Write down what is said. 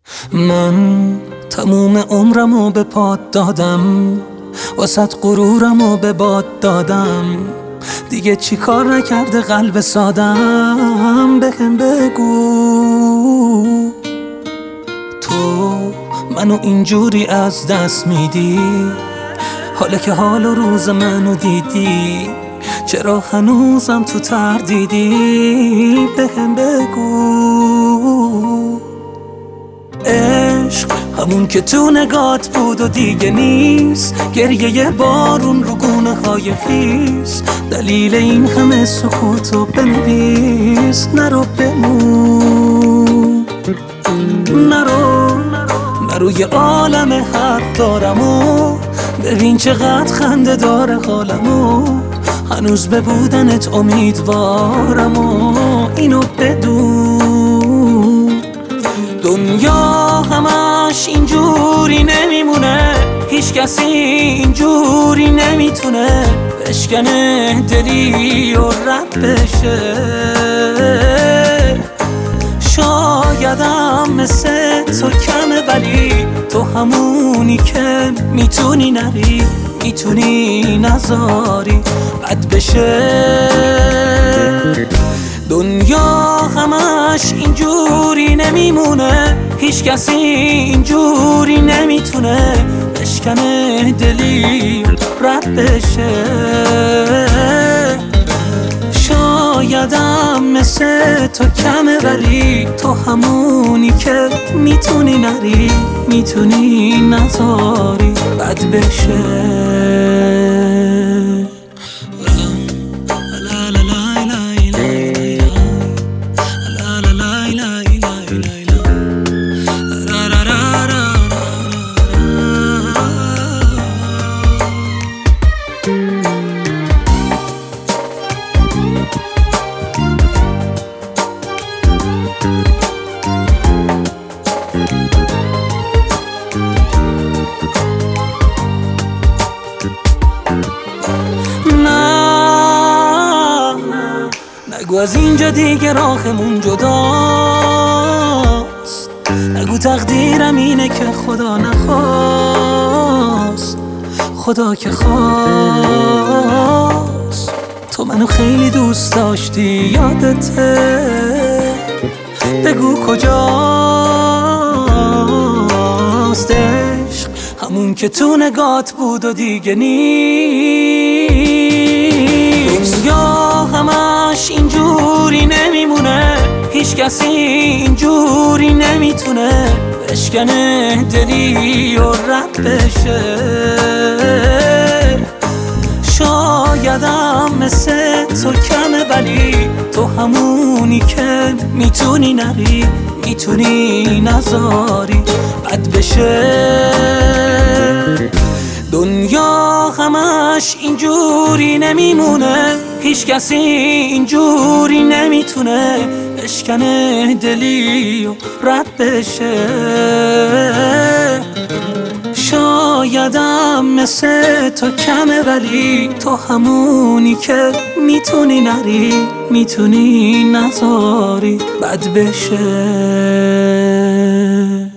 من تموم عمرمو به پات دادم، واسط غرورمو به باد دادم. دیگه چی کار نکرده قلب سادم؟ بهم بگو تو منو اینجوری از دست میدی، حالا که حال و روز منو دیدی، چرا هنوزم تو تردیدی؟ بهم بگو عشق همون که تو نگات بود و دیگه نیست، گریه بارون رو گونه های خیس، دلیل این همه سکوتو بنویس. نرو بمون، نرو یه عالم حرف دارم و ببین چقدر خنده داره حالمو، هنوز به بودنت امیدوارم و اینو بدون. دنیا همش اینجوری نمیمونه، هیچ کسی اینجوری نمیتونه بشکنه دلی و رد بشه. شایدم مثل تو کمه، ولی تو همونی که میتونی نری، میتونی نذاری بد بشه. دنیا همش اینجوری نمیمونه، هیچ کسی اینجوری نمیتونه بشکنه دلی رد بشه. شایدم مثل تو کمه، ولی تو همونی که میتونی نری، میتونی نذاری بد بشه. نگو از اینجا دیگه راهمون جداست، نگو تقدیرم اینه که خدا نخواست، خدا که خواست. تو منو خیلی دوست داشتی یادته، بگو کجاست عشق همون که تو نگات بود و دیگه نیست. دنیا همش اینجوری نمیمونه، هیچ کسی اینجوری نمیتونه بشکنه دلی و رد بشه. شایدم مثل تو کمه، ولی تو همونی که میتونی نری، میتونی نذاری بد بشه. دنیا همش اینجوری نمیمونه، هیچ کسی اینجوری نمیتونه بشکنه دلی و رد بشه. شایدم مثل تو کمه، ولی تو همونی که میتونی نری، میتونی نذاری بد بشه.